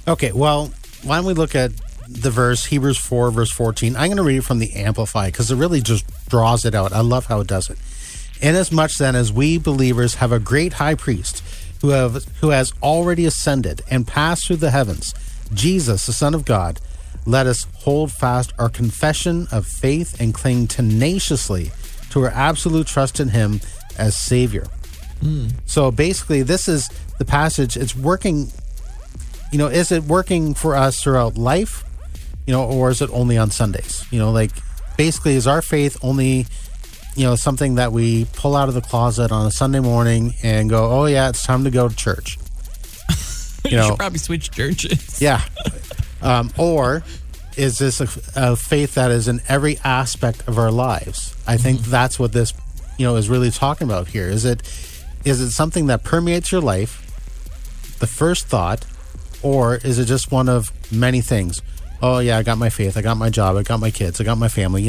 Okay, well, why don't we look at the verse, Hebrews 4, verse 14. I'm going to read it from the Amplified because it really just draws it out. I love how it does it. Inasmuch then as we believers have a great high priest who has already ascended and passed through the heavens, Jesus, the Son of God, let us hold fast our confession of faith and cling tenaciously to our absolute trust in him as Savior. So basically, this is the passage. It's working, is it working for us throughout life, or is it only on Sundays? Basically, is our faith only, something that we pull out of the closet on a Sunday morning and go, oh yeah, it's time to go to church. You should probably switch churches. Yeah. Or is this a faith that is in every aspect of our lives? I think that's what this, is really talking about here. Is it something that permeates your life, the first thought, or is it just one of many things? Oh yeah, I got my faith, I got my job, I got my kids, I got my family,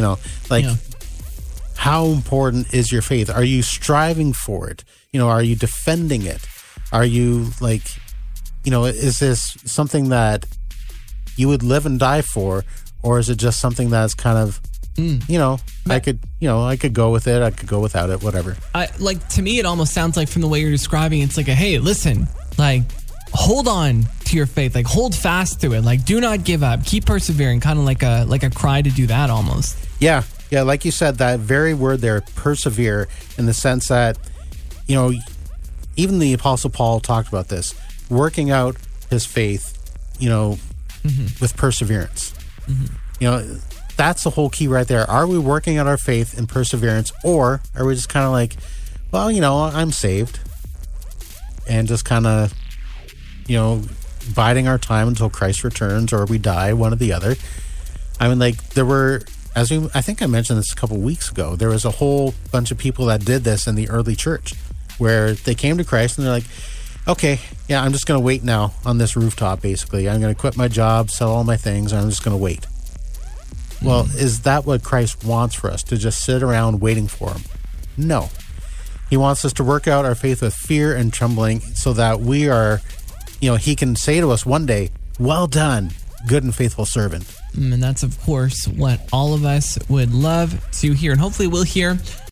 How important is your faith? Are you striving for it? Are you defending it? Are you is this something that you would live and die for, or is it just something that's kind of, I could go with it, I could go without it, whatever. To me, it almost sounds like from the way you're describing, it's like hey, listen, hold on to your faith, hold fast to it, do not give up, keep persevering, kind of like a cry to do that almost. Yeah, like you said, that very word there, persevere, in the sense that, even the Apostle Paul talked about this, working out his faith, with perseverance. That's the whole key right there. Are we working out our faith in perseverance, or are we just kind of I'm saved, and just kind of, biding our time until Christ returns or we die, one or the other? I mean, there were, I think I mentioned this a couple weeks ago, there was a whole bunch of people that did this in the early church, where they came to Christ and they're like, okay, yeah, I'm just going to wait now on this rooftop, basically. I'm going to quit my job, sell all my things, and I'm just going to wait. Well, is that what Christ wants for us, to just sit around waiting for him? No. He wants us to work out our faith with fear and trembling so that we are, he can say to us one day, well done, good and faithful servant. And that's, of course, what all of us would love to hear, and hopefully we'll hear